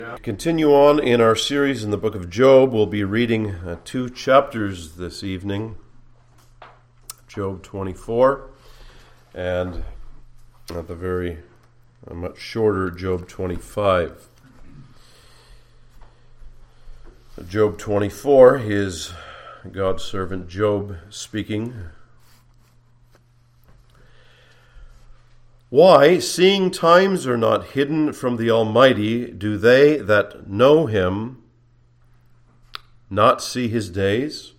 Continue on in our series in the book of Job. We'll be reading 2 chapters this evening. Job 24 and the much shorter Job 25. Job 24 is God's servant Job speaking. Why, seeing times are not hidden from the Almighty, do they that know him not see his days?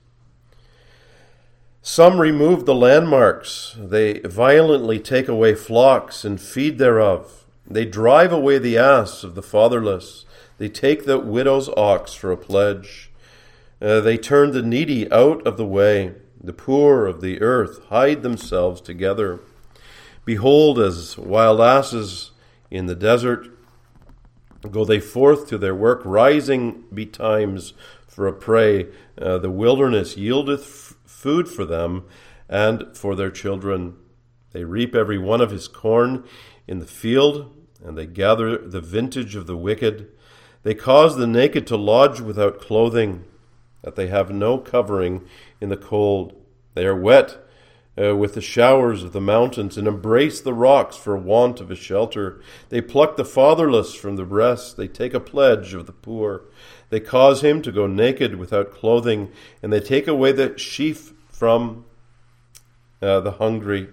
Some remove the landmarks. They violently take away flocks and feed thereof. They drive away the ass of the fatherless. They take the widow's ox for a pledge. They turn the needy out of the way. The poor of the earth hide themselves together. Behold, as wild asses in the desert, go they forth to their work, rising betimes for a prey. The wilderness yieldeth food for them and for their children. They reap every one of his corn in the field, and they gather the vintage of the wicked. They cause the naked to lodge without clothing, that they have no covering in the cold. They are wet with the showers of the mountains, and embrace the rocks for want of a shelter. They pluck the fatherless from the breast. They take a pledge of the poor. They cause him to go naked without clothing, and they take away the sheaf from the hungry,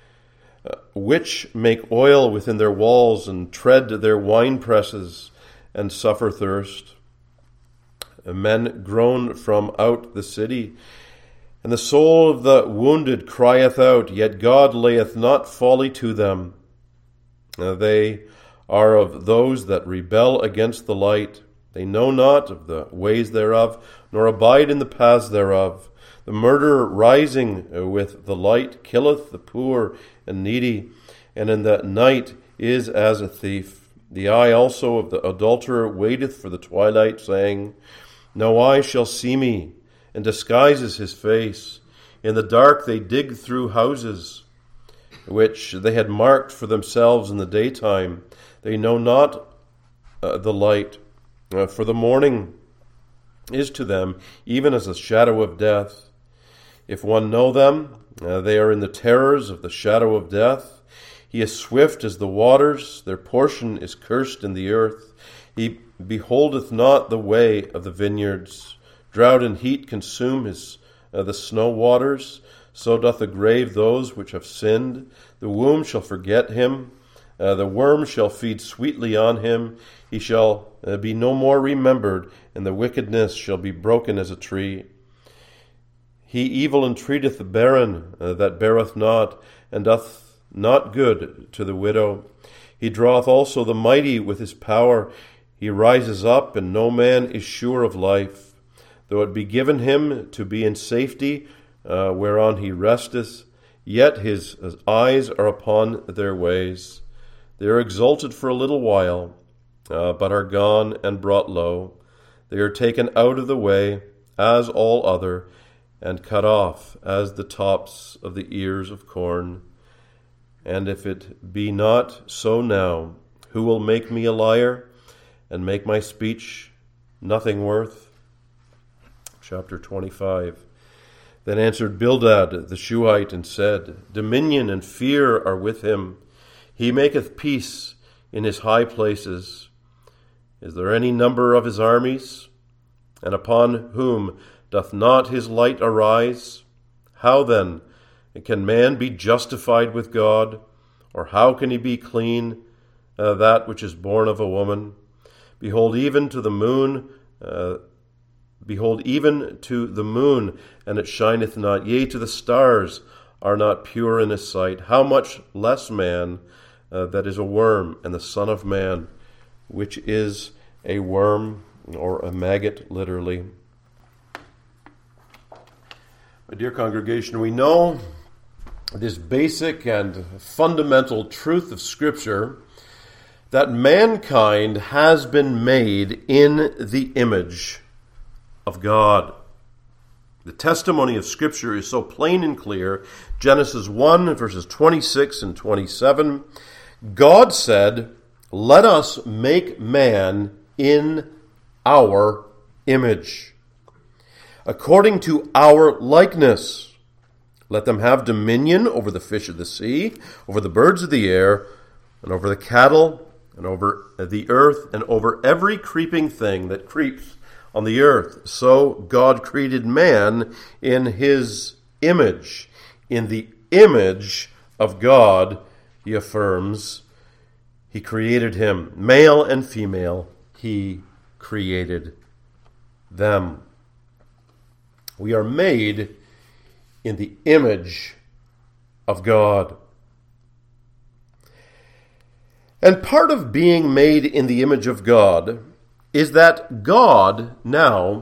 which make oil within their walls, and tread their wine presses, and suffer thirst. Men groan from out the city, and the soul of the wounded crieth out, yet God layeth not folly to them. They are of those that rebel against the light. They know not of the ways thereof, nor abide in the paths thereof. The murderer rising with the light killeth the poor and needy, and in the night is as a thief. The eye also of the adulterer waiteth for the twilight, saying, No eye shall see me, and disguises his face. In the dark they dig through houses, which they had marked for themselves in the daytime. They know not the light, for the morning is to them even as a shadow of death. If one know them, they are in the terrors of the shadow of death. He is swift as the waters, their portion is cursed in the earth. He beholdeth not the way of the vineyards. Drought and heat consume the snow waters. So doth the grave those which have sinned. The womb shall forget him. The worm shall feed sweetly on him. He shall be no more remembered, and the wickedness shall be broken as a tree. He evil entreateth the barren that beareth not, and doth not good to the widow. He draweth also the mighty with his power. He rises up, and no man is sure of life. Though it be given him to be in safety, whereon he resteth, yet his eyes are upon their ways. They are exalted for a little while, but are gone and brought low. They are taken out of the way, as all other, and cut off, as the tops of the ears of corn. And if it be not so now, who will make me a liar, and make my speech nothing worth? Chapter 25. Then answered Bildad the Shuhite and said, Dominion and fear are with him. He maketh peace in his high places. Is there any number of his armies? And upon whom doth not his light arise? How then can man be justified with God? Or how can he be clean, that which is born of a woman? Behold, even to the moon, and it shineth not. Yea, to the stars are not pure in his sight. How much less man that is a worm, and the Son of Man, which is a worm, or a maggot, literally. My dear congregation, we know this basic and fundamental truth of Scripture, that mankind has been made in the image of God. The testimony of Scripture is so plain and clear. Genesis 1, verses 26 and 27. God said, "Let us make man in our image, according to our likeness. Let them have dominion over the fish of the sea, over the birds of the air, and over the cattle, and over the earth, and over every creeping thing that creeps on the earth. So God created man in his image. In the image of God, he affirms, he created him. Male and female, he created them. We are made in the image of God. And part of being made in the image of God is that God now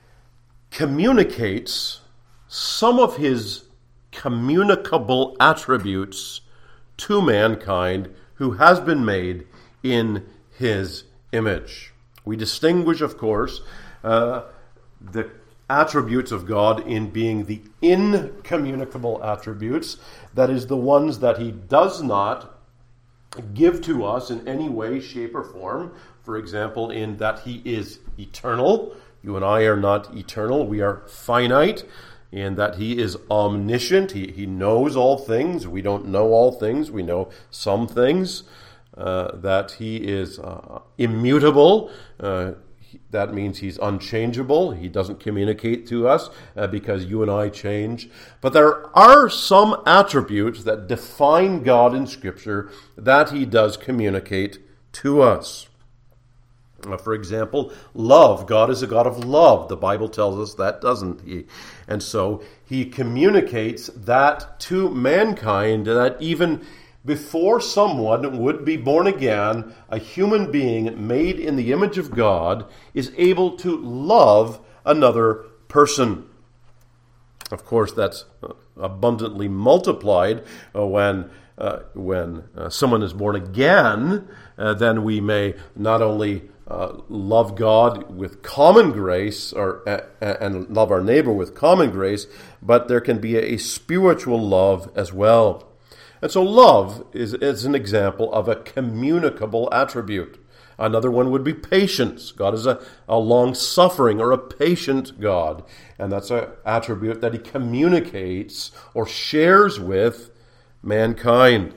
communicates some of his communicable attributes to mankind who has been made in his image. We distinguish, of course, the attributes of God in being the incommunicable attributes, that is, the ones that he does not give to us in any way, shape, or form. For example, in that he is eternal. You and I are not eternal. We are finite. In that he is omniscient. He knows all things. We don't know all things. We know some things. That he is immutable. That means he's unchangeable. He doesn't communicate to us because you and I change. But there are some attributes that define God in Scripture that he does communicate to us. For example, love. God is a God of love. The Bible tells us that, doesn't he? And so he communicates that to mankind, that even before someone would be born again, a human being made in the image of God is able to love another person. Of course, that's abundantly multiplied when someone is born again. Then we may not only love God with common grace, and love our neighbor with common grace, but there can be a spiritual love as well. And so love is an example of a communicable attribute. Another one would be patience. God is a long-suffering or a patient God. And that's an attribute that he communicates or shares with mankind.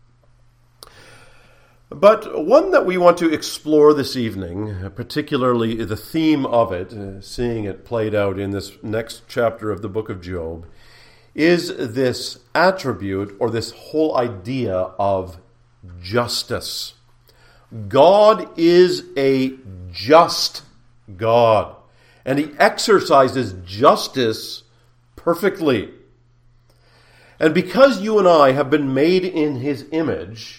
But one that we want to explore this evening, particularly the theme of it, seeing it played out in this next chapter of the book of Job, is this attribute or this whole idea of justice. God is a just God, and he exercises justice perfectly. And because you and I have been made in his image,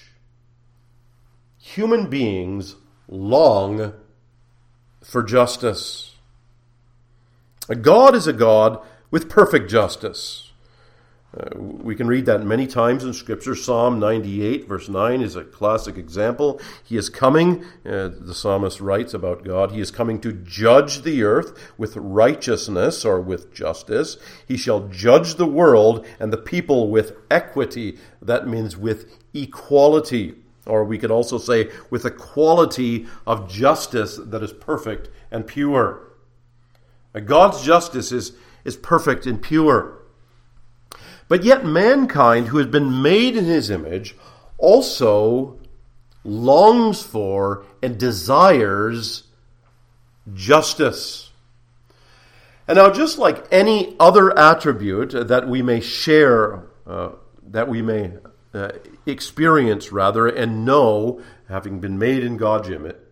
human beings long for justice. God is a God with perfect justice. We can read that many times in Scripture. Psalm 98, verse 9 is a classic example. He is coming, the psalmist writes about God, he is coming to judge the earth with righteousness or with justice. He shall judge the world and the people with equity. That means with equality. Or we could also say with a quality of justice that is perfect and pure. God's justice is perfect and pure. But yet mankind, who has been made in his image, also longs for and desires justice. And now, just like any other attribute that we may share, that we may experience rather, and know, having been made in God's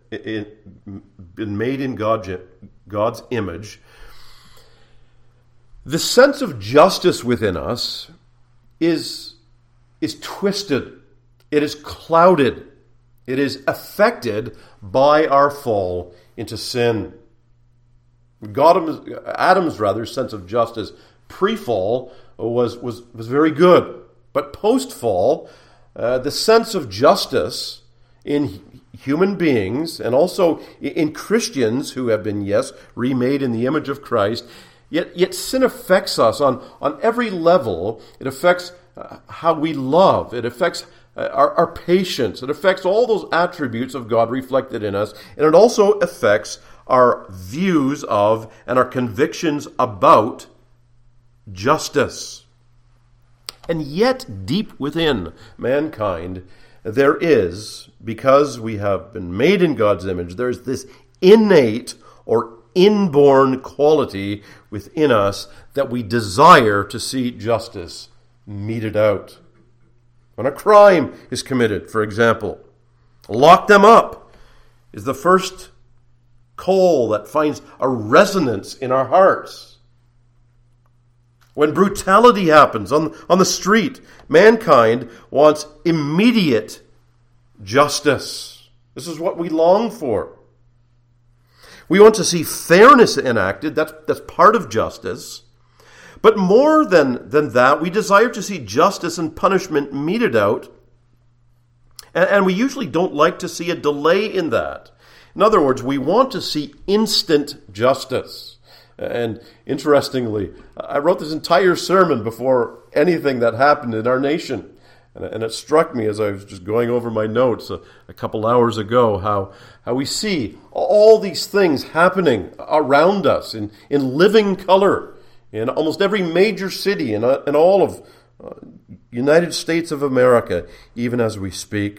God's image, the sense of justice within us is twisted. It is clouded. It is affected by our fall into sin. Adam's sense of justice pre-fall was very good. But post-fall, the sense of justice in human beings and also in Christians who have been, remade in the image of Christ, Yet sin affects us on every level. It affects how we love. It affects our patience. It affects all those attributes of God reflected in us, and it also affects our views of and our convictions about justice. And yet, deep within mankind, there is, because we have been made in God's image, there's this innate or inborn quality within us that we desire to see justice meted out. When a crime is committed, for example, lock them up is the first call that finds a resonance in our hearts. When brutality happens on the street, mankind wants immediate justice. This is what we long for. We want to see fairness enacted. That's part of justice. But more than that, we desire to see justice and punishment meted out. And we usually don't like to see a delay in that. In other words, we want to see instant justice. And interestingly, I wrote this entire sermon before anything that happened in our nation. And it struck me as I was just going over my notes a couple hours ago how we see all these things happening around us in living color in almost every major city in all of United States of America, even as we speak.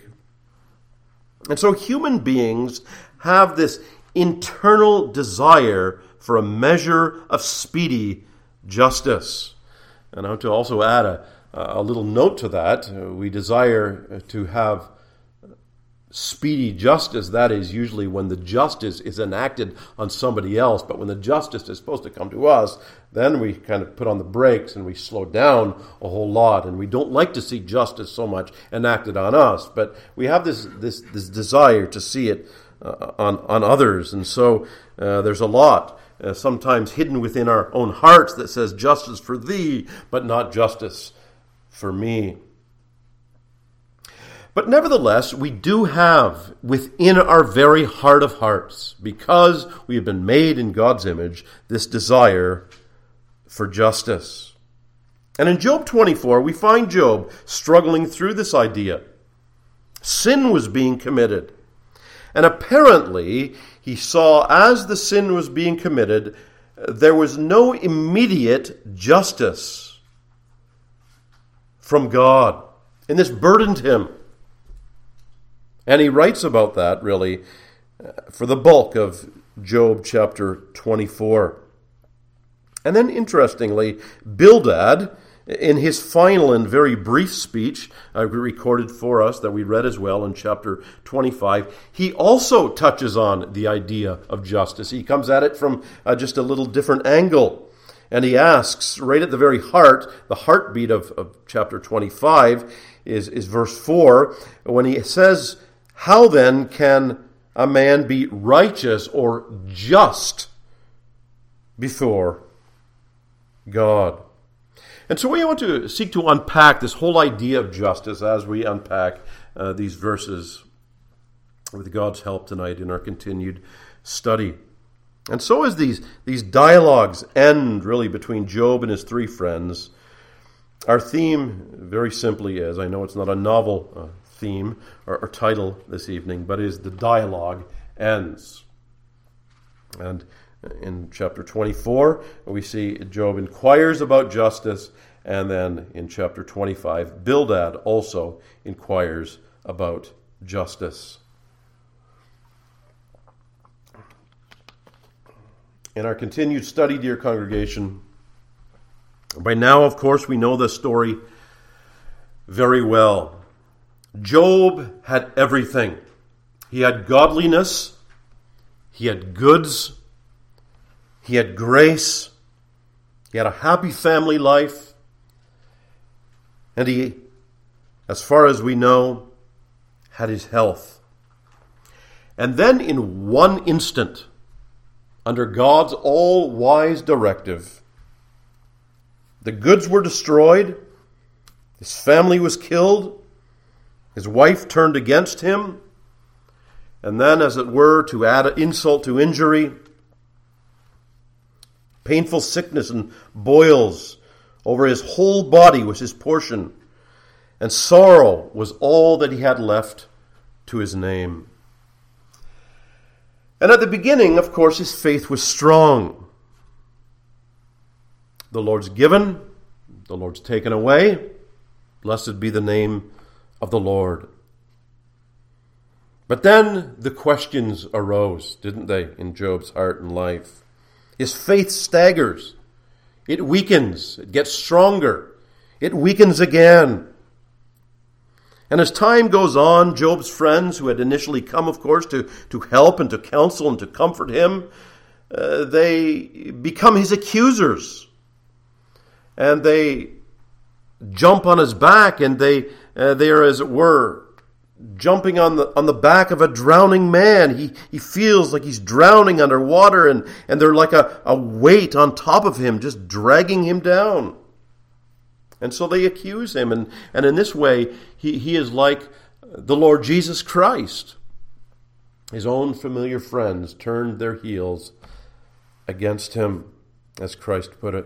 And so human beings have this internal desire for a measure of speedy justice. And I want to also add a little note to that. We desire to have speedy justice. That is usually when the justice is enacted on somebody else. But when the justice is supposed to come to us, then we kind of put on the brakes and we slow down a whole lot. And we don't like to see justice so much enacted on us. But we have this desire to see it on others. And so there's a lot sometimes hidden within our own hearts that says justice for thee, but not justice for me. But nevertheless, we do have within our very heart of hearts, because we have been made in God's image, this desire for justice. And in Job 24, we find Job struggling through this idea. Sin was being committed. And apparently, he saw as the sin was being committed, there was no immediate justice from God. And this burdened him. And he writes about that, really, for the bulk of Job chapter 24. And then, interestingly, Bildad, in his final and very brief speech, recorded for us, that we read as well in chapter 25, he also touches on the idea of justice. He comes at it from just a little different angle. And he asks, right at the very heart, the heartbeat of chapter 25 is verse 4, when he says, "How then can a man be righteous or just before God?" And so we want to seek to unpack this whole idea of justice as we unpack these verses with God's help tonight in our continued study. And so as these dialogues end really between Job and his three friends, our theme very simply is, I know it's not a novel theme or title this evening, but is the dialogue ends. And in chapter 24, we see Job inquires about justice, and then in chapter 25, Bildad also inquires about justice. In our continued study, dear congregation, by now, of course, we know this story very well. Job had everything. He had godliness, he had goods, he had grace, he had a happy family life, and he, as far as we know, had his health. And then in one instant, under God's all-wise directive, the goods were destroyed, his family was killed, his wife turned against him, and then, as it were, to add insult to injury, painful sickness and boils over his whole body was his portion. and sorrow was all that he had left to his name. And at the beginning, of course, his faith was strong. The Lord's given, the Lord's taken away. Blessed be the name of the Lord. But then the questions arose, didn't they, in Job's heart and life? His faith staggers. It weakens. It gets stronger. It weakens again. And as time goes on, Job's friends, who had initially come, of course, to help and to counsel and to comfort him, they become his accusers. And they jump on his back, and they are, as it were, jumping on the back of a drowning man. He feels like he's drowning underwater, and they're like a weight on top of him, just dragging him down. And so they accuse him, and in this way, he is like the Lord Jesus Christ. His own familiar friends turned their heels against him, as Christ put it.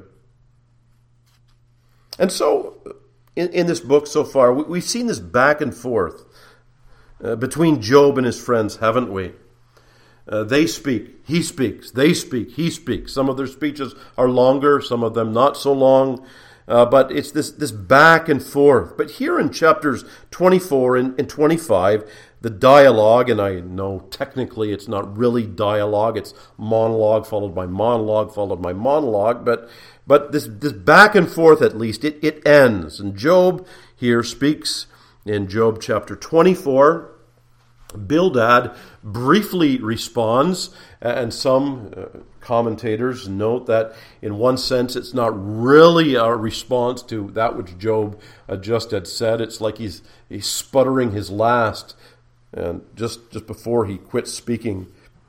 And so, in this book so far, we've seen this back and forth between Job and his friends, haven't we? They speak, he speaks, they speak, he speaks. Some of their speeches are longer, some of them not so long. But it's this back and forth. But here in chapters 24 and 25, the dialogue, and I know technically it's not really dialogue, it's monologue followed by monologue followed by monologue, but this back and forth, at least, it ends. And Job here speaks in Job chapter 24. Bildad briefly responds, and some commentators note that in one sense it's not really a response to that which Job just had said. It's like he's sputtering his last, and just before he quits speaking.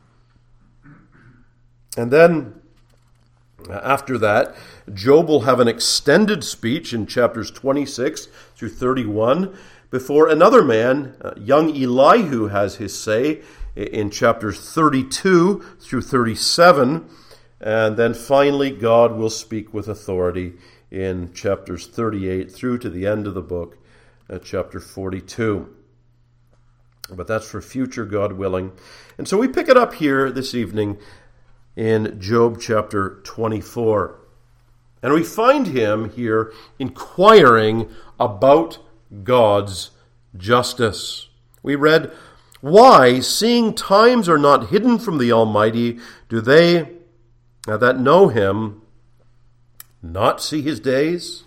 And then after that, Job will have an extended speech in chapters 26 through 31 before another man, young Elihu, has his say in chapters 32 through 37. And then finally, God will speak with authority in chapters 38 through to the end of the book, chapter 42. But that's for future, God willing. And so we pick it up here this evening in Job chapter 24. And we find him here inquiring about God's justice. We read, "Why, seeing times are not hidden from the Almighty, do they that know him not see his days?"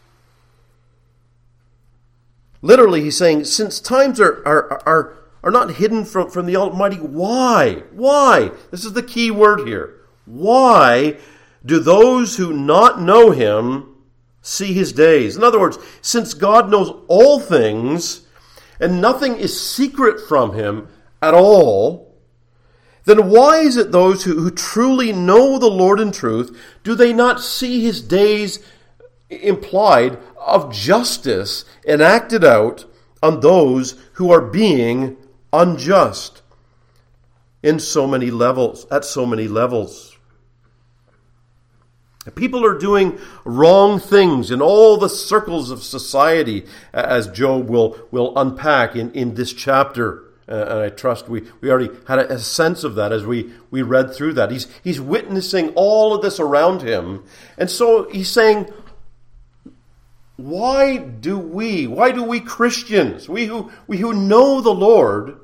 Literally, he's saying, since times are not hidden from the Almighty, why? Why? This is the key word here. Why do those who not know him see his days? In other words, since God knows all things and nothing is secret from him at all, then why is it those who truly know the Lord in truth, do they not see his days implied of justice enacted out on those who are being unjust in so many levels, at so many levels? People are doing wrong things in all the circles of society, as Job will unpack in this chapter. And I trust we already had a sense of that as we read through that. He's witnessing all of this around him. And so he's saying, why do we Christians, we who know the Lord,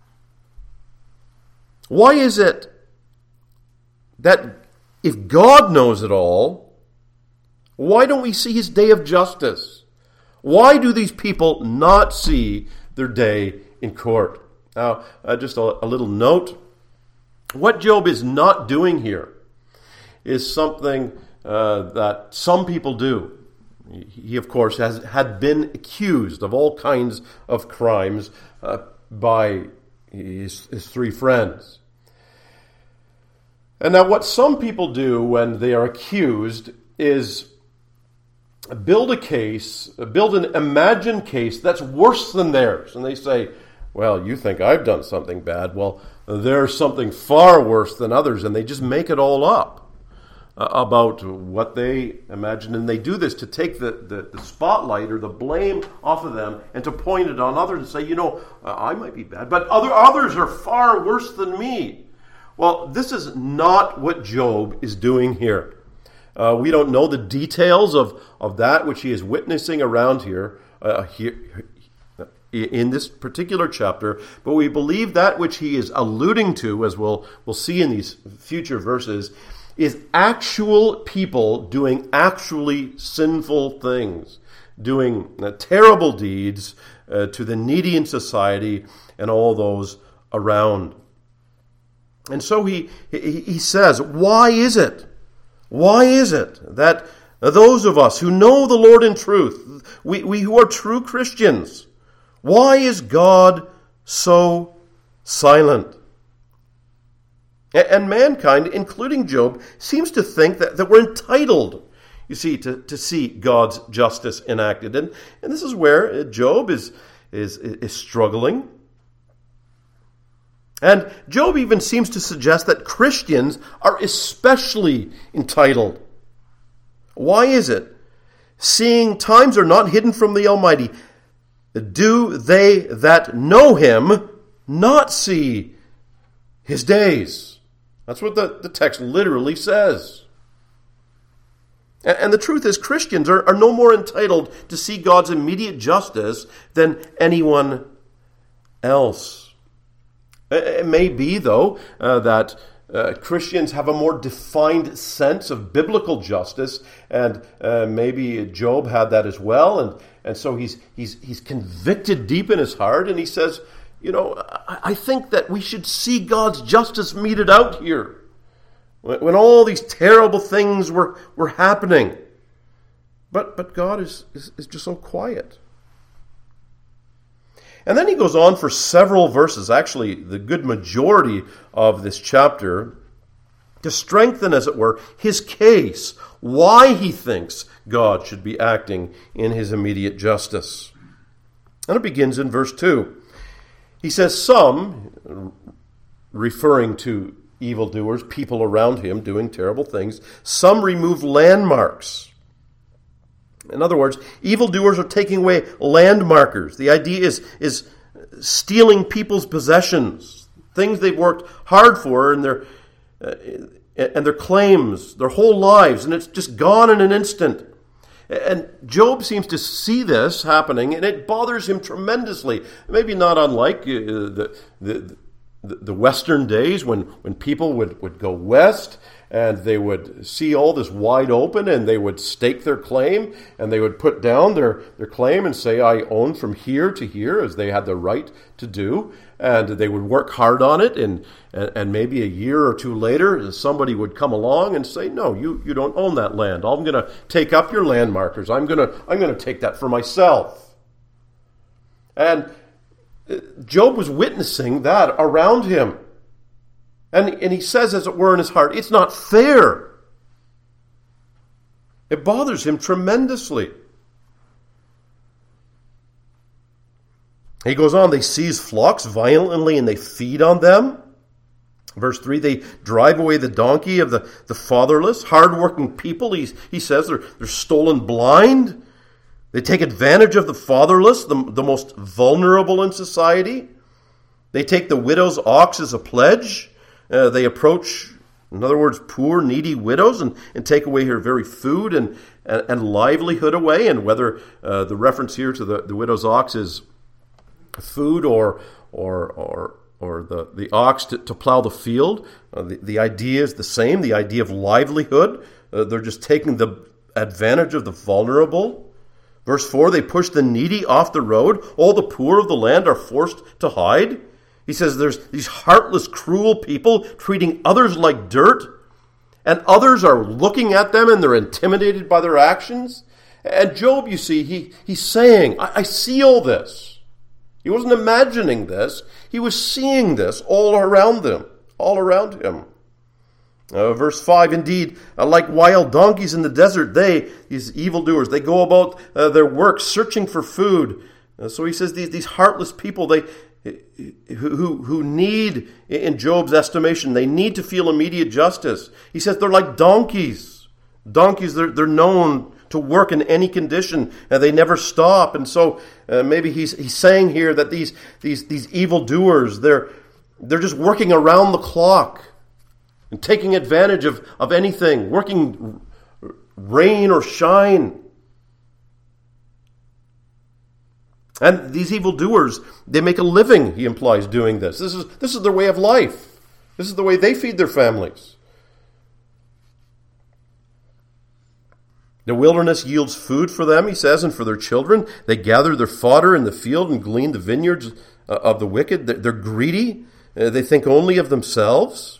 why is it that if God knows it all, why don't we see his day of justice? Why do these people not see their day in court? Now, just a little note. What Job is not doing here is something that some people do. He, of course, had been accused of all kinds of crimes by his three friends. And now what some people do when they are accused is build an imagined case that's worse than theirs. And they say, well, you think I've done something bad. Well, there's something far worse than others, and they just make it all up. about what they imagine, and they do this to take the spotlight or the blame off of them and to point it on others and say, I might be bad, but others are far worse than me. Well, this is not what Job is doing here. We don't know the details of that which he is witnessing around here in this particular chapter, but we believe that which he is alluding to, as we'll see in these future verses, is actual people doing actually sinful things, doing terrible deeds to the needy in society and all those around. And so he says, why is it that those of us who know the Lord in truth, we who are true Christians, why is God so silent? And mankind, including Job, seems to think that we're entitled, you see, to see God's justice enacted. And this is where Job is struggling. And Job even seems to suggest that Christians are especially entitled. Why is it? Seeing times are not hidden from the Almighty, do they that know him not see his days? That's what the text literally says. And the truth is, Christians are no more entitled to see God's immediate justice than anyone else. It may be, though, that Christians have a more defined sense of biblical justice, and maybe Job had that as well, and so he's convicted deep in his heart, and he says, I think that we should see God's justice meted out here when all these terrible things were happening. But God is just so quiet. And then he goes on for several verses, actually the good majority of this chapter, to strengthen, as it were, his case, why he thinks God should be acting in his immediate justice. And it begins in verse 2. He says, some, referring to evildoers, people around him doing terrible things, some remove landmarks. In other words, evildoers are taking away landmarkers. The idea is stealing people's possessions, things they've worked hard for, and their claims, their whole lives, and it's just gone in an instant. And Job seems to see this happening, and it bothers him tremendously. Maybe not unlike the Western days when people would go west and they would see all this wide open and they would stake their claim and they would put down their claim and say, I own from here to here, as they had the right to do. And they would work hard on it, and maybe a year or two later, somebody would come along and say, no, you don't own that land. I'm going to take up your landmarkers. I'm going to take that for myself. And Job was witnessing that around him. And he says, as it were, in his heart, it's not fair. It bothers him tremendously. He goes on, they seize flocks violently and they feed on them. Verse 3, they drive away the donkey of the fatherless, hardworking people. He says they're stolen blind. They take advantage of the fatherless, the most vulnerable in society. They take the widow's ox as a pledge. They approach, in other words, poor, needy widows and take away her very food and livelihood away. And whether the reference here to the widow's ox is food or the ox to plow the field, the idea is the same, the idea of livelihood. They're just taking the advantage of the vulnerable. Verse 4, they push the needy off the road. All the poor of the land are forced to hide. He says there's these heartless, cruel people treating others like dirt, and others are looking at them and they're intimidated by their actions. And Job, you see, he's saying, I see all this. He wasn't imagining this. He was seeing this all around him. Verse 5, indeed, like wild donkeys in the desert, these evildoers, they go about their work searching for food. So he says these heartless people, who need, in Job's estimation, they need to feel immediate justice. He says they're like donkeys. Donkeys, they're known to work in any condition, and they never stop. And so maybe he's saying here that these evildoers, they're just working around the clock and taking advantage of anything, working rain or shine. And these evildoers, they make a living, he implies, doing this. This is their way of life. This is the way they feed their families. The wilderness yields food for them, he says, and for their children. They gather their fodder in the field and glean the vineyards of the wicked. They're greedy. They think only of themselves.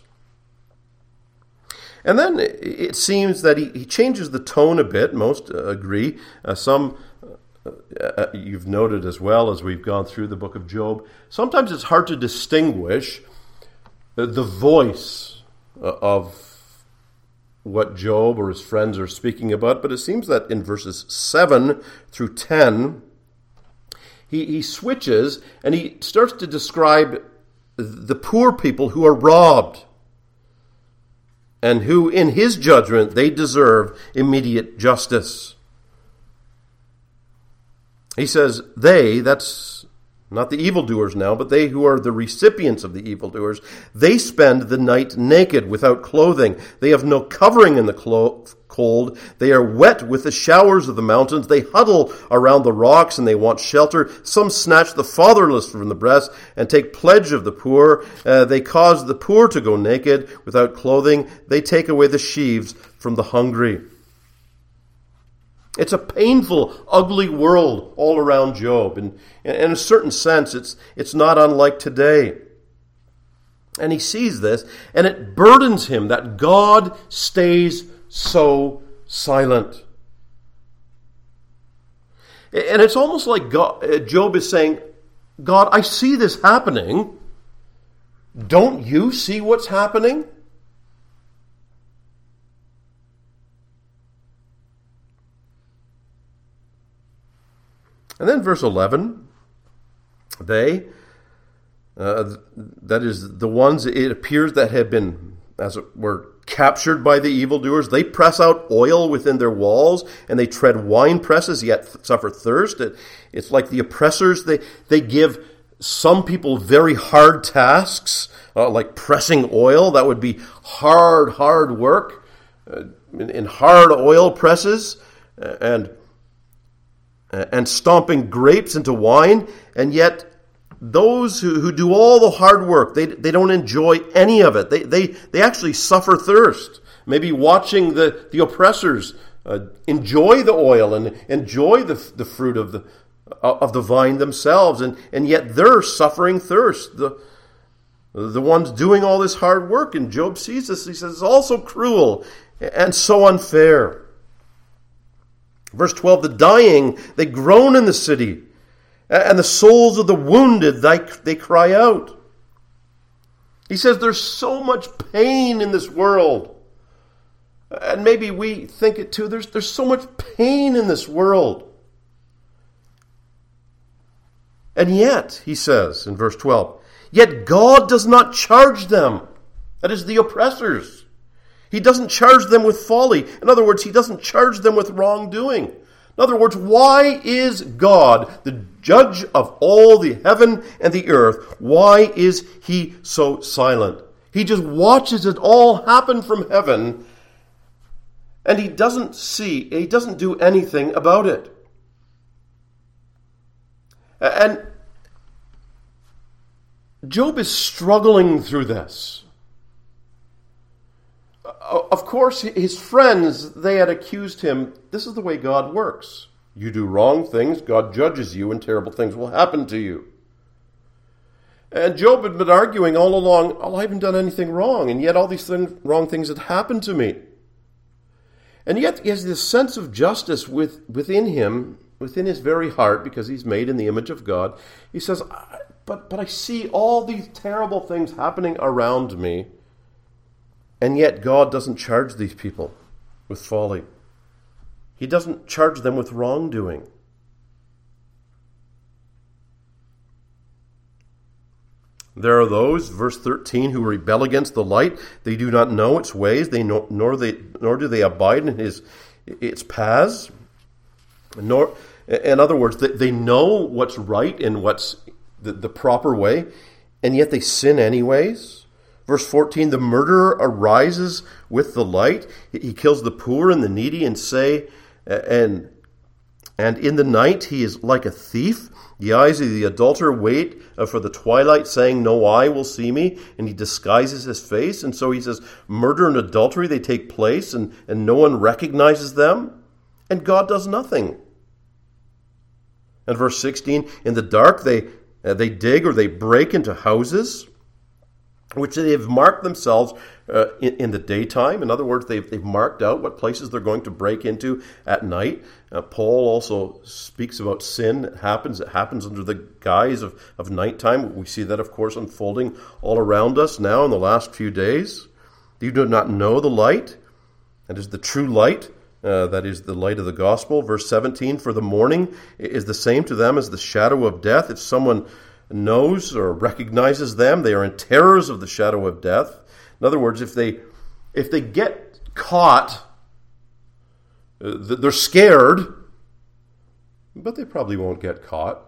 And then it seems that he changes the tone a bit. Most agree. Some you've noted as well as we've gone through the book of Job. Sometimes it's hard to distinguish the voice of what Job or his friends are speaking about, but it seems that in verses 7 through 10, he switches and he starts to describe the poor people who are robbed and who, in his judgment, they deserve immediate justice. He says they, that's not the evildoers now, but they who are the recipients of the evildoers, they spend the night naked, without clothing. They have no covering in the cold. They are wet with the showers of the mountains. They huddle around the rocks and they want shelter. Some snatch the fatherless from the breast and take pledge of the poor. They cause the poor to go naked, without clothing. They take away the sheaves from the hungry. It's a painful, ugly world all around Job. And in a certain sense, it's not unlike today. And he sees this, and it burdens him that God stays so silent. And it's almost like Job is saying, God, I see this happening. Don't you see what's happening? And then verse 11, they, that is the ones it appears that have been, as it were, captured by the evildoers, they press out oil within their walls, and they tread wine presses, yet suffer thirst. It's like the oppressors, they give some people very hard tasks, like pressing oil. That would be hard work in hard oil presses, and stomping grapes into wine, and yet those who do all the hard work, they don't enjoy any of it. They actually suffer thirst. Maybe watching the oppressors enjoy the oil and enjoy the fruit of the vine themselves, and yet they're suffering thirst. The ones doing all this hard work, and Job sees this. He says it's all so cruel and so unfair. Verse 12, the dying, they groan in the city, and the souls of the wounded, they cry out. He says there's so much pain in this world. And maybe we think it too. There's so much pain in this world. And yet, he says in verse 12, yet God does not charge them. That is, the oppressors. He doesn't charge them with folly. In other words, he doesn't charge them with wrongdoing. In other words, why is God, the judge of all the heaven and the earth, why is he so silent? He just watches it all happen from heaven, and he doesn't do anything about it. And Job is struggling through this. Of course, his friends, they had accused him, this is the way God works. You do wrong things, God judges you, and terrible things will happen to you. And Job had been arguing all along, I haven't done anything wrong, and yet all these wrong things had happened to me. And yet he has this sense of justice within him, within his very heart, because he's made in the image of God. He says, but I see all these terrible things happening around me, and yet God doesn't charge these people with folly. He doesn't charge them with wrongdoing. There are those, verse 13, who rebel against the light. They do not know its ways, nor do they abide in its paths. In other words, they know what's right and what's the proper way, and yet they sin anyways. Verse 14, the murderer arises with the light. He kills the poor and the needy, and in the night he is like a thief. The eyes of the adulterer wait for the twilight, saying, no eye will see me, and he disguises his face. And so he says, murder and adultery, they take place, and no one recognizes them, and God does nothing. And verse 16, in the dark they dig or they break into houses, which they have marked themselves in the daytime. In other words, they've marked out what places they're going to break into at night. Paul also speaks about sin. It happens under the guise of nighttime. We see that, of course, unfolding all around us now in the last few days. You do not know the light. That is the true light. That is the light of the gospel. Verse 17, for the morning is the same to them as the shadow of death. If someone knows or recognizes them, they are in terrors of the shadow of death. In other words, if they get caught, they're scared, but they probably won't get caught.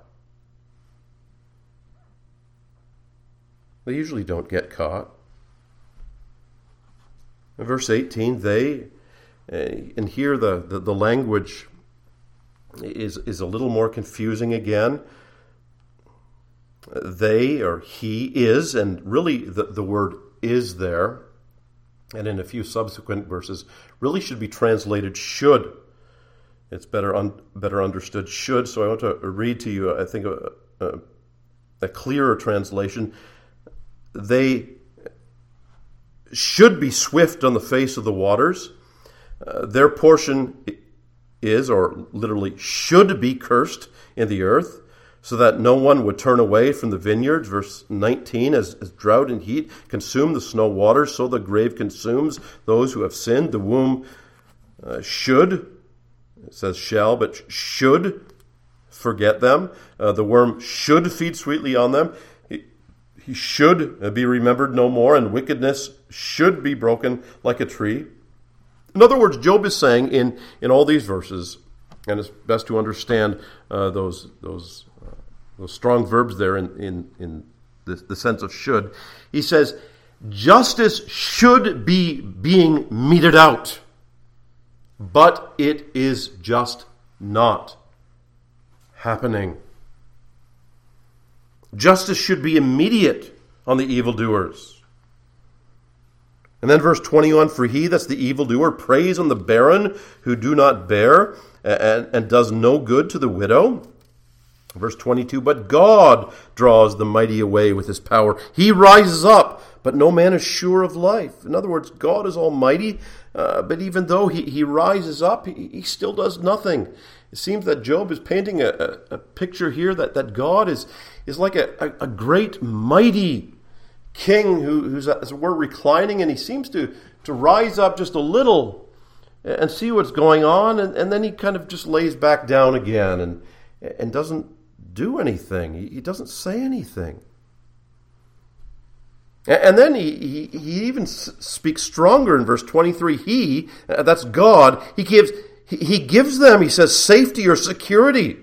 They usually don't get caught. In verse 18, and here the language is a little more confusing again. They, or he, is, and really the word is there, and in a few subsequent verses, really should be translated should. It's better understood should, so I want to read to you, I think, a clearer translation. They should be swift on the face of the waters. Their portion is, or literally should be, cursed in the earth, so that no one would turn away from the vineyards. Verse 19, as drought and heat consume the snow waters, so the grave consumes those who have sinned. The womb should, it says shall, but should forget them. The worm should feed sweetly on them. He should be remembered no more, and wickedness should be broken like a tree. In other words, Job is saying in all these verses, and it's best to understand those strong verbs there in the sense of should. He says, justice should be being meted out, but it is just not happening. Justice should be immediate on the evildoers. And then verse 21, for he, that's the evildoer, preys on the barren who do not bear, and does no good to the widow. Verse 22, but God draws the mighty away with his power. He rises up, but no man is sure of life. In other words, God is almighty, but even though he rises up, he still does nothing. It seems that Job is painting a picture here that God is like a great, mighty king who's, as it were, reclining, and he seems to rise up just a little and see what's going on, and then he kind of just lays back down again and doesn't do anything. He doesn't say anything. And then he even speaks stronger in verse 23. He, that's God, he gives them, he says, safety or security.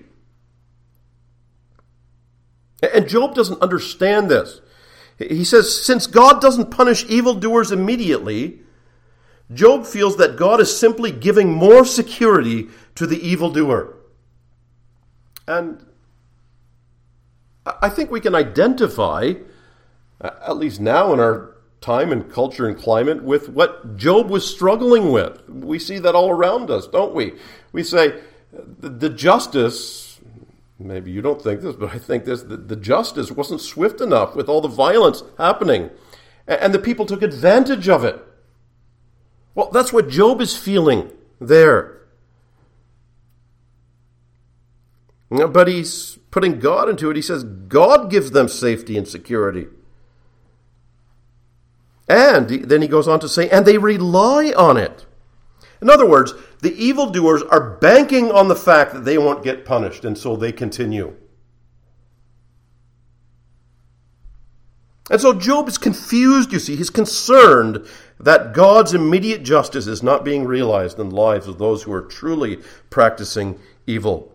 And Job doesn't understand this. He says, since God doesn't punish evildoers immediately, Job feels that God is simply giving more security to the evildoer. And I think we can identify, at least now in our time and culture and climate, with what Job was struggling with. We see that all around us, don't we? We say, the justice, maybe you don't think this, but I think this, the justice wasn't swift enough with all the violence happening. And the people took advantage of it. Well, that's what Job is feeling there. But he's putting God into it. He says God gives them safety and security. And then he goes on to say, and they rely on it. In other words, the evildoers are banking on the fact that they won't get punished, and so they continue. And so Job is confused, you see. He's concerned that God's immediate justice is not being realized in the lives of those who are truly practicing evil.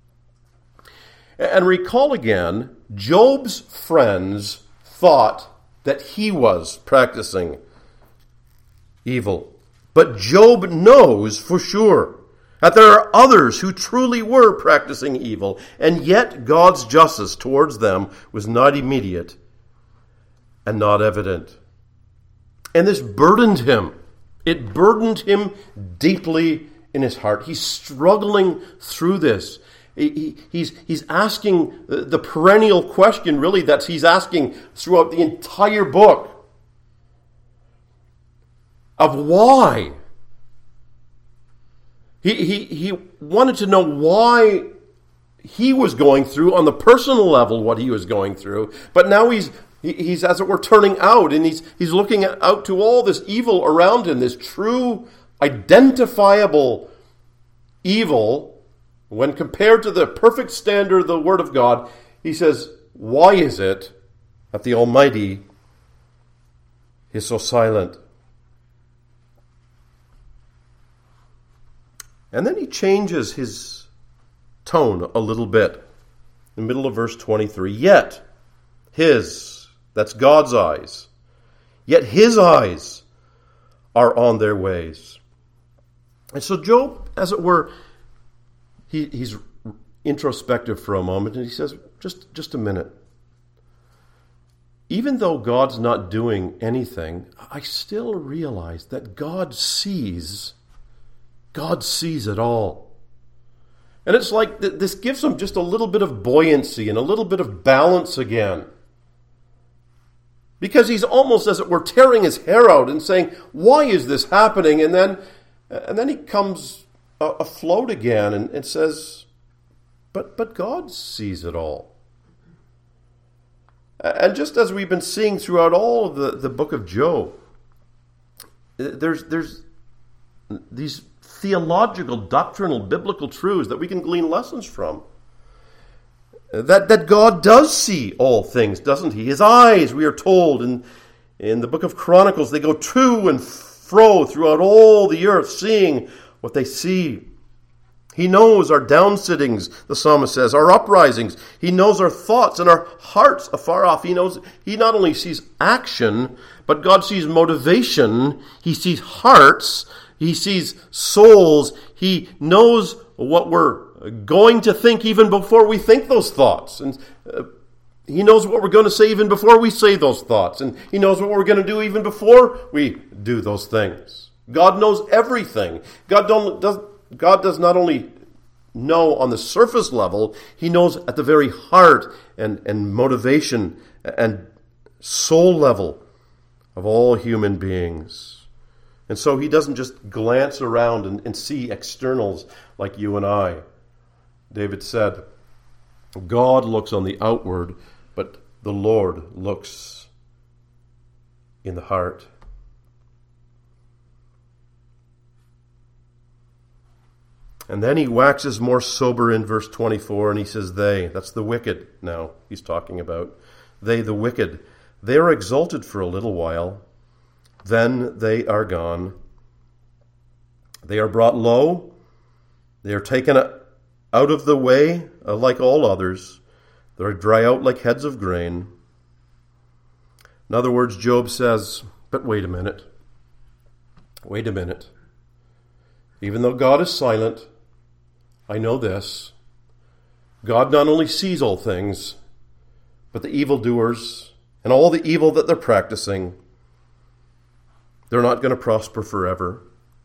And recall again, Job's friends thought that he was practicing evil. But Job knows for sure that there are others who truly were practicing evil, and yet God's justice towards them was not immediate and not evident. And this burdened him. It burdened him deeply in his heart. He's struggling through this. He's asking the perennial question, really, that he's asking throughout the entire book of why. He wanted to know why he was going through on the personal level what he was going through, but now he's as it were turning out, and he's looking out to all this evil around him, this true identifiable evil. When compared to the perfect standard of the Word of God, he says, why is it that the Almighty is so silent? And then he changes his tone a little bit. In the middle of verse 23, yet his, that's God's eyes, yet his eyes are on their ways. And so Job, as it were, he's introspective for a moment, and he says, just a minute. Even though God's not doing anything, I still realize that God sees it all. And it's like this gives him just a little bit of buoyancy and a little bit of balance again. Because he's almost, as it were, tearing his hair out and saying, why is this happening? And then he comes afloat again and says, but God sees it all. And just as we've been seeing throughout all of the book of Job, there's these theological, doctrinal, biblical truths that we can glean lessons from. That God does see all things, doesn't he? His eyes, we are told in the book of Chronicles, they go to and fro throughout all the earth, seeing what they see. He knows our downsittings, the psalmist says, our uprisings. He knows our thoughts and our hearts afar off. He not only sees action, but God sees motivation. He sees hearts. He sees souls. He knows what we're going to think even before we think those thoughts. And he knows what we're going to say even before we say those thoughts. And he knows what we're going to do even before we do those things. God knows everything. God does not only know on the surface level, he knows at the very heart and motivation and soul level of all human beings. And so he doesn't just glance around and see externals like you and I. David said, God looks on the outward, but the Lord looks in the heart. And then he waxes more sober in verse 24, and he says, they, that's the wicked now he's talking about. They, the wicked, they are exalted for a little while, then they are gone. They are brought low, they are taken out of the way like all others. They dry out like heads of grain. In other words, Job says, but wait a minute. Wait a minute. Even though God is silent, I know this. God not only sees all things, but the evildoers and all the evil that they're practicing, they're not going to prosper forever.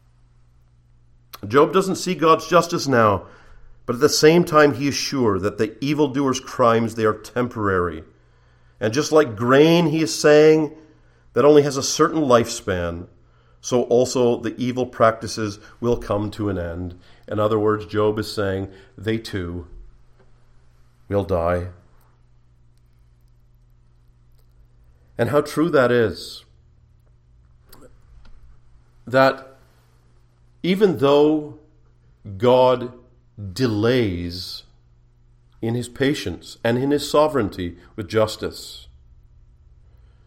Job doesn't see God's justice now, but at the same time he is sure that the evildoers' crimes, they are temporary. And just like grain, he is saying, that only has a certain lifespan, so also the evil practices will come to an end. In other words, Job is saying, they too will die. And how true that is. That even though God delays in his patience and in his sovereignty with justice,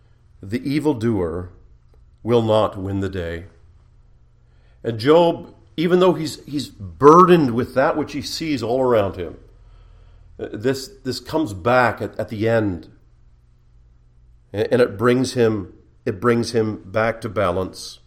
the evildoer will not win the day. And Job, even though he's burdened with that which he sees all around him, this comes back at the end, and it brings him back to balance.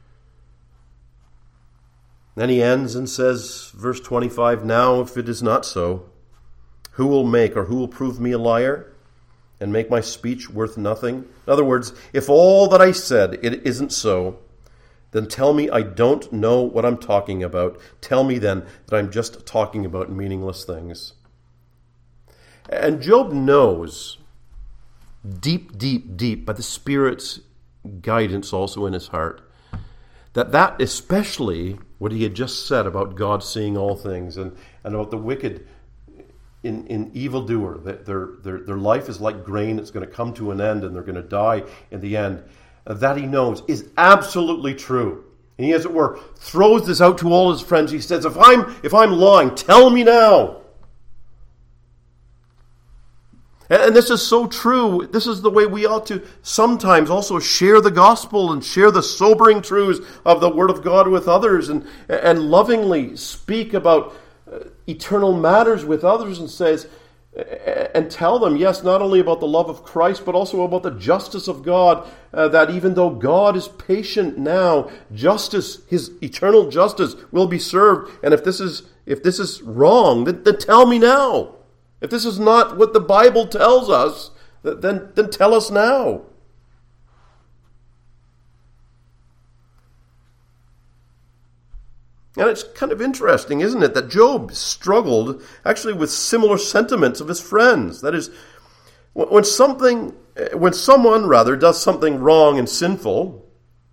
Then he ends and says, verse 25, "Now if it is not so, who will prove me a liar and make my speech worth nothing?" In other words, if all that I said, it isn't so, then tell me I don't know what I'm talking about. Tell me then that I'm just talking about meaningless things. And Job knows deep, deep, deep, by the Spirit's guidance also in his heart, that especially what he had just said about God seeing all things and about the wicked in evildoer, that their life is like grain, it's going to come to an end and they're going to die in the end, that he knows is absolutely true. And he, as it were, throws this out to all his friends. He says, if I'm lying, tell me now. And this is so true. This is the way we ought to sometimes also share the gospel and share the sobering truths of the Word of God with others, and lovingly speak about eternal matters with others, and tell them, yes, not only about the love of Christ, but also about the justice of God, that even though God is patient now, justice, His eternal justice, will be served. And if this is wrong, then tell me now. If this is not what the Bible tells us, then tell us now. And it's kind of interesting, isn't it, that Job struggled actually with similar sentiments of his friends. That is, when someone does something wrong and sinful,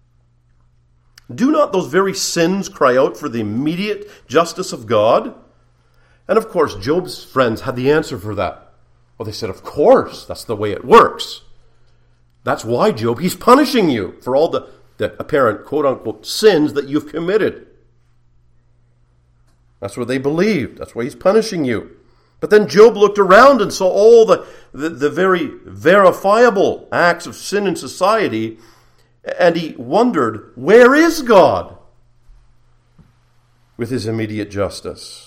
do not those very sins cry out for the immediate justice of God? And of course, Job's friends had the answer for that. Well, they said, of course, that's the way it works. That's why, Job, he's punishing you for all the apparent, quote-unquote, sins that you've committed. That's what they believed. That's why he's punishing you. But then Job looked around and saw all the very verifiable acts of sin in society, and he wondered, where is God with his immediate justice?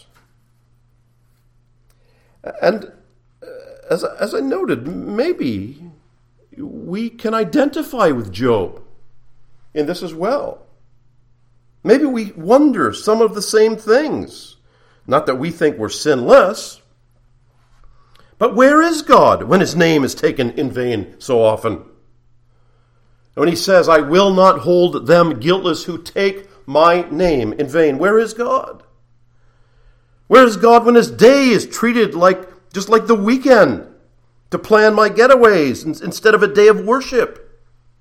And as I noted, maybe we can identify with Job in this as well. Maybe we wonder some of the same things. Not that we think we're sinless, but where is God when his name is taken in vain so often? When he says, I will not hold them guiltless who take my name in vain, where is God? Where is God when his day is treated just like the weekend to plan my getaways instead of a day of worship?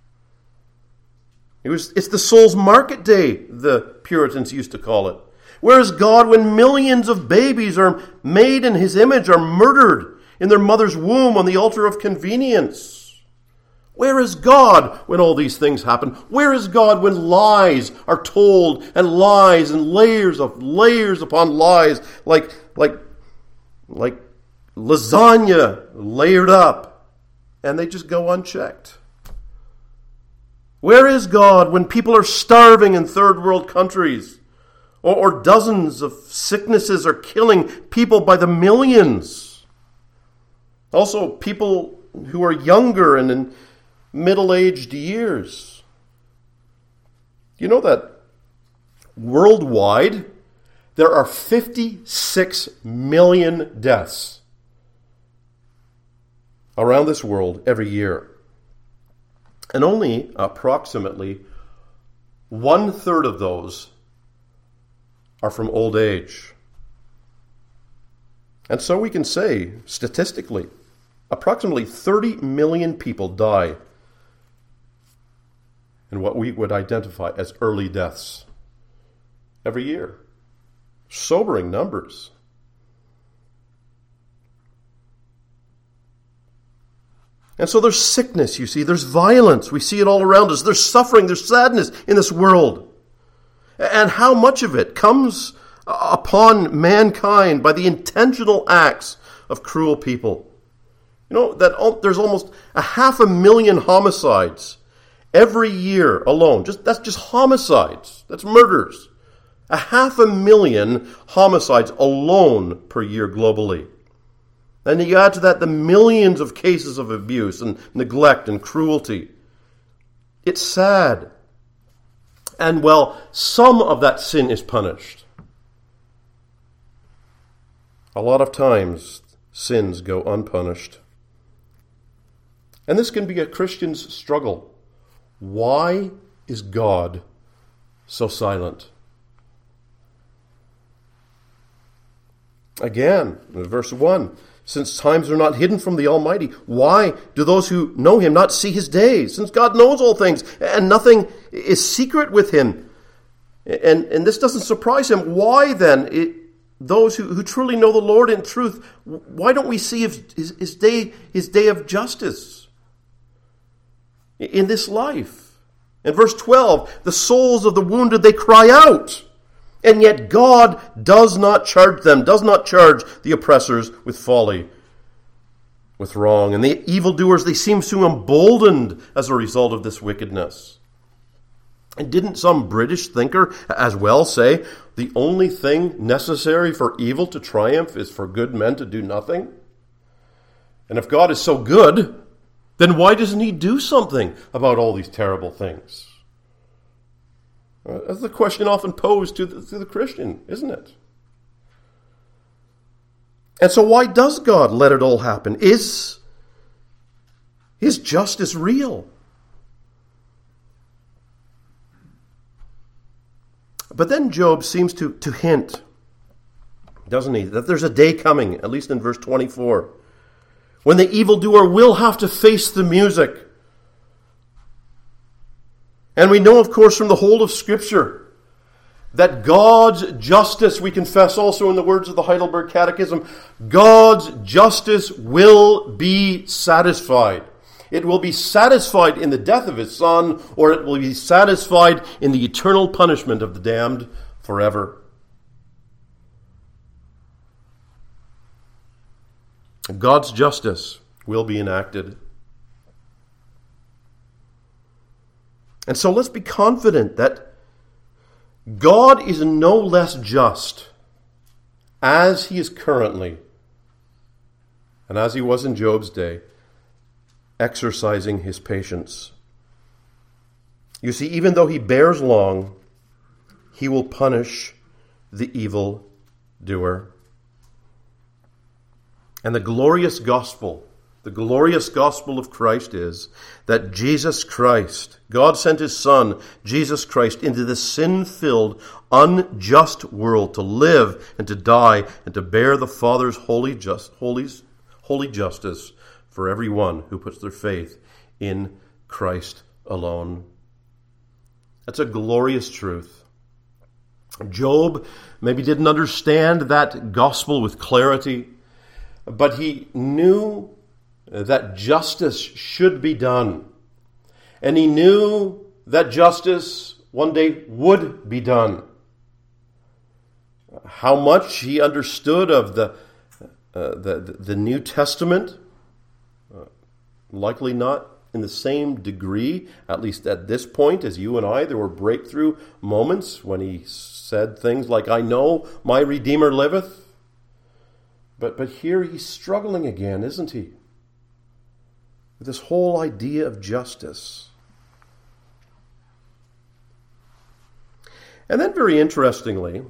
It's the soul's market day, the Puritans used to call it. Where is God when millions of babies are made in his image, are murdered in their mother's womb on the altar of convenience? Where is God when all these things happen? Where is God when lies are told, and lies and layers upon lies, like lasagna layered up, and they just go unchecked? Where is God when people are starving in third world countries, or dozens of sicknesses are killing people by the millions? Also, people who are younger and in middle-aged years. You know that worldwide there are 56 million deaths around this world every year. And only approximately 1/3 of those are from old age. And so we can say, statistically, approximately 30 million people die in what we would identify as early deaths every year. Sobering numbers. And so there's sickness, you see. There's violence. We see it all around us. There's suffering. There's sadness in this world. And how much of it comes upon mankind by the intentional acts of cruel people. You know, that there's almost 500,000 homicides every year alone. That's just homicides. That's murders. 500,000 homicides alone per year globally. And you add to that the millions of cases of abuse and neglect and cruelty. It's sad. And well, some of that sin is punished. A lot of times, sins go unpunished. And this can be a Christian's struggle. Why is God so silent? Again, in verse 1, since times are not hidden from the Almighty, why do those who know him not see his days? Since God knows all things, and nothing is secret with him. And this doesn't surprise him. Why then, those who truly know the Lord in truth, why don't we see his day of justice in this life? In verse 12, the souls of the wounded, they cry out. And yet God does not charge them, does not charge the oppressors with folly, with wrong. And the evildoers, they seem so emboldened as a result of this wickedness. And didn't some British thinker as well say, the only thing necessary for evil to triumph is for good men to do nothing? And if God is so good, then why doesn't he do something about all these terrible things? That's the question often posed to the Christian, isn't it? And so why does God let it all happen? Is justice real? But then Job seems to hint, doesn't he, that there's a day coming, at least in verse 24, when the evildoer will have to face the music. And we know, of course, from the whole of Scripture, that God's justice, we confess also in the words of the Heidelberg Catechism, God's justice will be satisfied. It will be satisfied in the death of his Son, or it will be satisfied in the eternal punishment of the damned forever. God's justice will be enacted. And so let's be confident that God is no less just as he is currently, and as he was in Job's day, exercising his patience. You see, even though he bears long, he will punish the evil doer. And the glorious gospel of Christ is that Jesus Christ, God sent his Son, Jesus Christ, into this sin-filled, unjust world to live and to die and to bear the Father's holy justice for everyone who puts their faith in Christ alone. That's a glorious truth. Job maybe didn't understand that gospel with clarity, but he knew that justice should be done. And he knew that justice one day would be done. How much he understood of the New Testament, likely not in the same degree, at least at this point, as you and I. There were breakthrough moments when he said things like, I know my Redeemer liveth. But here he's struggling again, isn't he? With this whole idea of justice. And then very interestingly,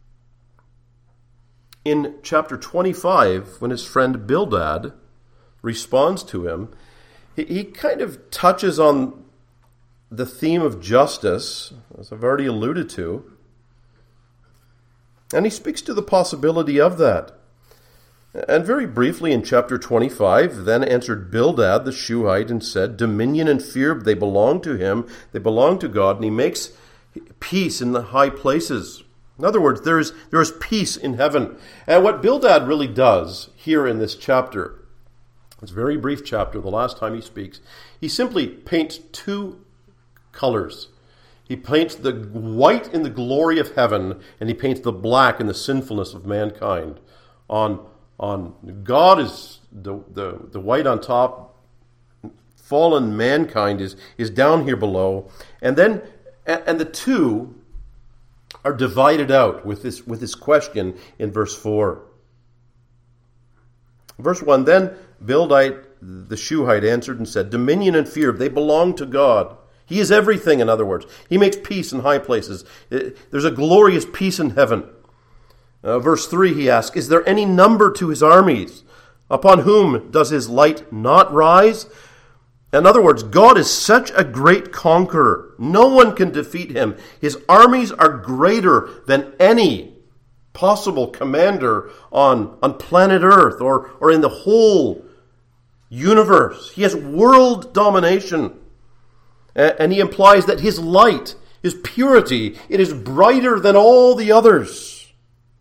in chapter 25, when his friend Bildad responds to him, he kind of touches on the theme of justice, as I've already alluded to, and he speaks to the possibility of that. And very briefly in chapter 25, then answered Bildad the Shuhite and said, dominion and fear, they belong to him, they belong to God, and he makes peace in the high places. In other words, there is peace in heaven. And what Bildad really does here in this chapter, this very brief chapter, the last time he speaks, he simply paints two colors. He paints the white in the glory of heaven, and he paints the black in the sinfulness of mankind on God is the white on top, fallen mankind is down here below, and the two are divided out with this question in verse 4. Verse 1, then Bildad the Shuhite answered and said, dominion and fear, they belong to God. He is everything, in other words. He makes peace in high places. There's a glorious peace in heaven. Verse 3, he asks, is there any number to his armies? Upon whom does his light not rise? In other words, God is such a great conqueror. No one can defeat him. His armies are greater than any possible commander on planet Earth or in the whole universe. He has world domination. And he implies that his light, his purity, it is brighter than all the others.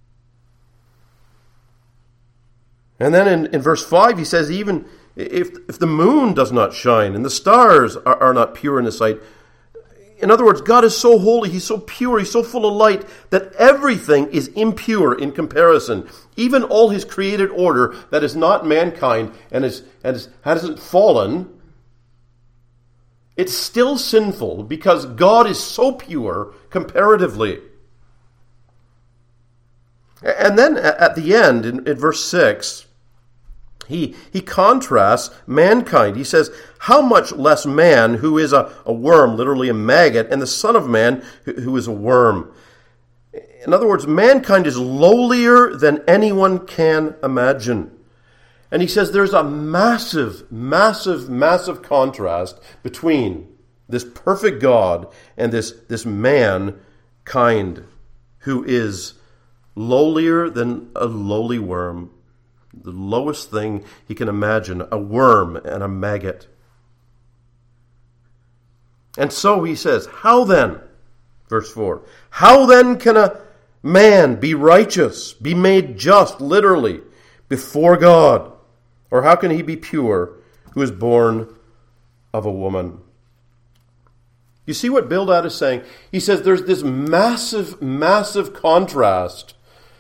And then in verse 5 he says, even if the moon does not shine and the stars are not pure in his sight. In other words, God is so holy, he's so pure, he's so full of light that everything is impure in comparison. Even all his created order that is not mankind and hasn't fallen, it's still sinful because God is so pure comparatively. And then at the end, in verse 6, he contrasts mankind. He says, how much less man who is a worm, literally a maggot, and the Son of Man who is a worm. In other words, mankind is lowlier than anyone can imagine. And he says there's a massive, massive, massive contrast between this perfect God and this mankind who is lowlier than a lowly worm. The lowest thing he can imagine, a worm and a maggot. And so he says, how then, verse 4, how then can a man be righteous, be made just, literally, before God? Or how can he be pure who is born of a woman? You see what Bildad is saying? He says there's this massive, massive contrast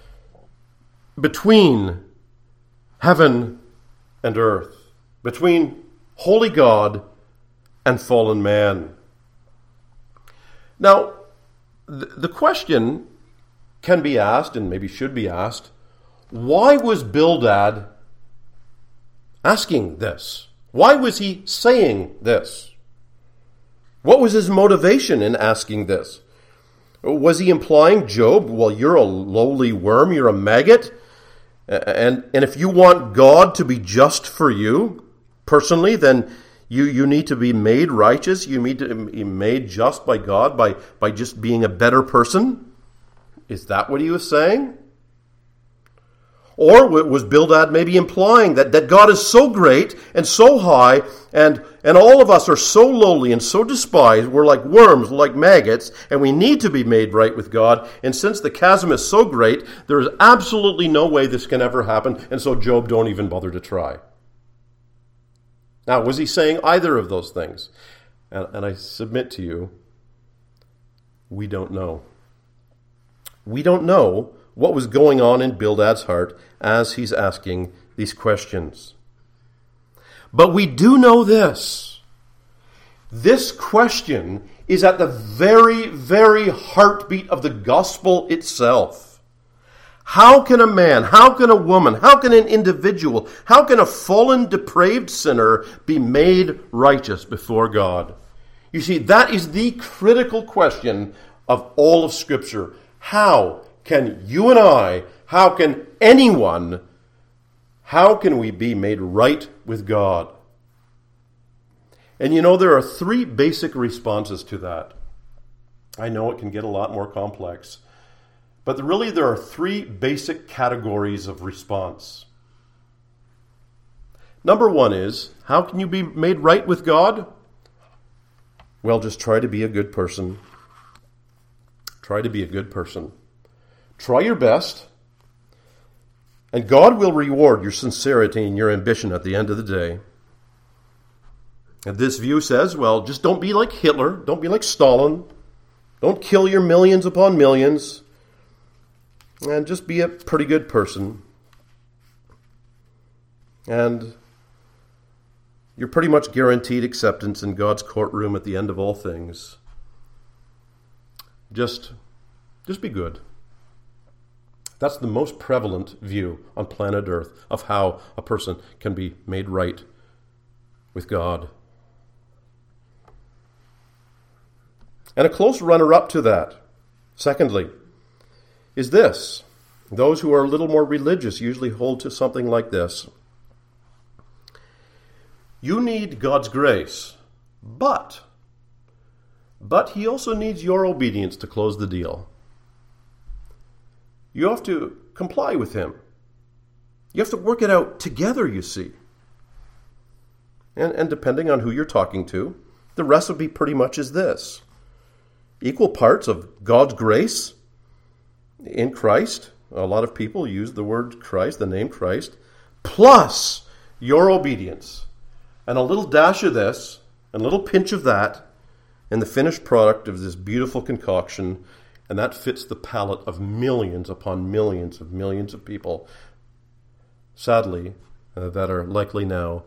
between heaven and earth, between holy God and fallen man. Now, the question can be asked, and maybe should be asked, why was Bildad asking this? Why was he saying this? What was his motivation in asking this? Was he implying, Job, well, you're a lowly worm, you're a maggot, and if you want God to be just for you personally, then you need to be made righteous, you need to be made just by God by just being a better person? Is that what he was saying? Or was Bildad maybe implying that God is so great and so high and all of us are so lowly and so despised, we're like worms, like maggots, and we need to be made right with God. And since the chasm is so great, there is absolutely no way this can ever happen, and so Job, don't even bother to try. Now, was he saying either of those things? And I submit to you, we don't know. We don't know what was going on in Bildad's heart as he's asking these questions. But we do know this. This question is at the very, very heartbeat of the gospel itself. How can a man, how can a woman, how can an individual, how can a fallen, depraved sinner be made righteous before God? You see, that is the critical question of all of Scripture. How can you and I, how can anyone, how can we be made right with God? And you know, there are three basic responses to that. I know it can get a lot more complex, but really there are three basic categories of response. Number one is, how can you be made right with God? Well, just try to be a good person. Try to be a good person. Try your best, and God will reward your sincerity and your ambition at the end of the day. And this view says, well, just don't be like Hitler, don't be like Stalin, don't kill your millions upon millions, and just be a pretty good person. And you're pretty much guaranteed acceptance in God's courtroom at the end of all things. Just be good. That's the most prevalent view on planet Earth of how a person can be made right with God. And a close runner-up to that, secondly, is this. Those who are a little more religious usually hold to something like this. You need God's grace, but he also needs your obedience to close the deal. You have to comply with him. You have to work it out together, you see. And depending on who you're talking to, the recipe pretty much is this. Equal parts of God's grace in Christ. A lot of people use the word Christ, the name Christ, plus your obedience. And a little dash of this, and a little pinch of that, and the finished product of this beautiful concoction, and that fits the palate of millions upon millions of people, sadly, that are likely now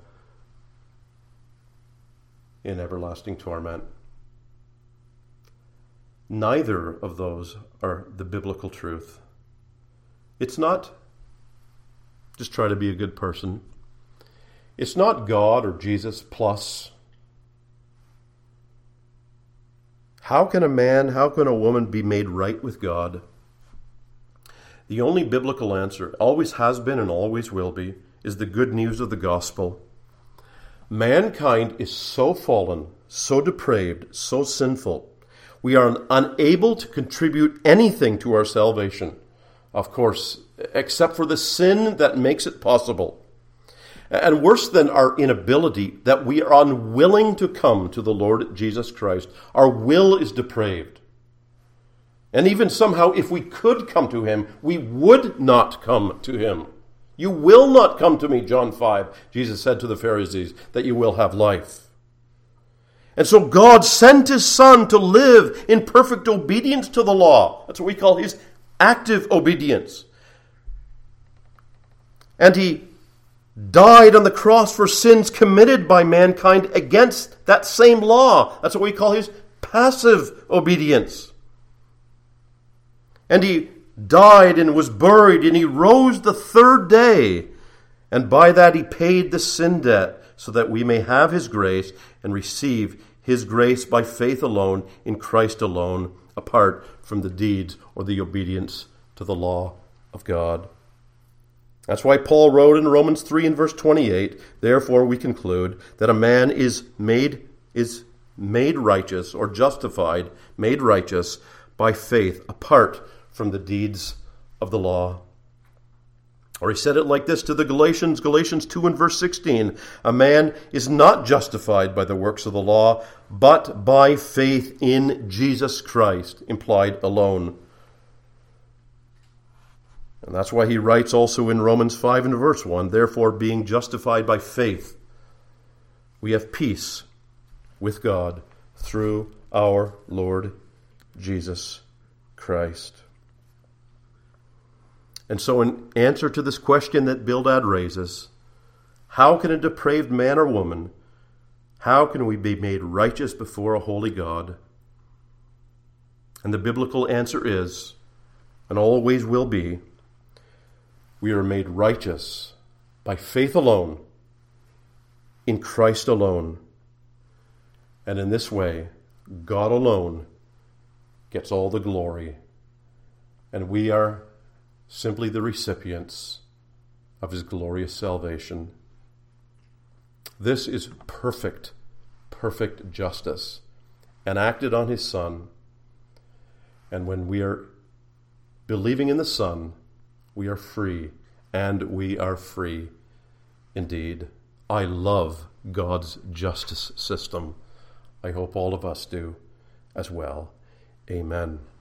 in everlasting torment. Neither of those are the biblical truth. It's not just try to be a good person. It's not God or Jesus plus. How can a man, how can a woman be made right with God? The only biblical answer, always has been and always will be, is the good news of the gospel. Mankind is so fallen, so depraved, so sinful. We are unable to contribute anything to our salvation, of course, except for the sin that makes it possible. And worse than our inability, that we are unwilling to come to the Lord Jesus Christ. Our will is depraved. And even somehow, if we could come to him, we would not come to him. You will not come to me, John 5, Jesus said to the Pharisees, that you will have life. And so God sent his Son to live in perfect obedience to the law. That's what we call his active obedience. And he died on the cross for sins committed by mankind against that same law. That's what we call his passive obedience. And he died and was buried, and he rose the third day. And by that he paid the sin debt, so that we may have his grace and receive his grace by faith alone, in Christ alone, apart from the deeds or the obedience to the law of God. That's why Paul wrote in Romans 3 and verse 28, therefore we conclude that a man is made righteous or justified, made righteous by faith apart from the deeds of the law. Or he said it like this to the Galatians 2 and verse 16, a man is not justified by the works of the law, but by faith in Jesus Christ, implied alone. And that's why he writes also in Romans 5 and verse 1, therefore being justified by faith, we have peace with God through our Lord Jesus Christ. And so in answer to this question that Bildad raises, how can a depraved man or woman, how can we be made righteous before a holy God? And the biblical answer is, and always will be, we are made righteous by faith alone, in Christ alone. And in this way, God alone gets all the glory. And we are simply the recipients of his glorious salvation. This is perfect justice, enacted on his Son. And when we are believing in the Son, we are free, and we are free indeed. I love God's justice system. I hope all of us do as well. Amen.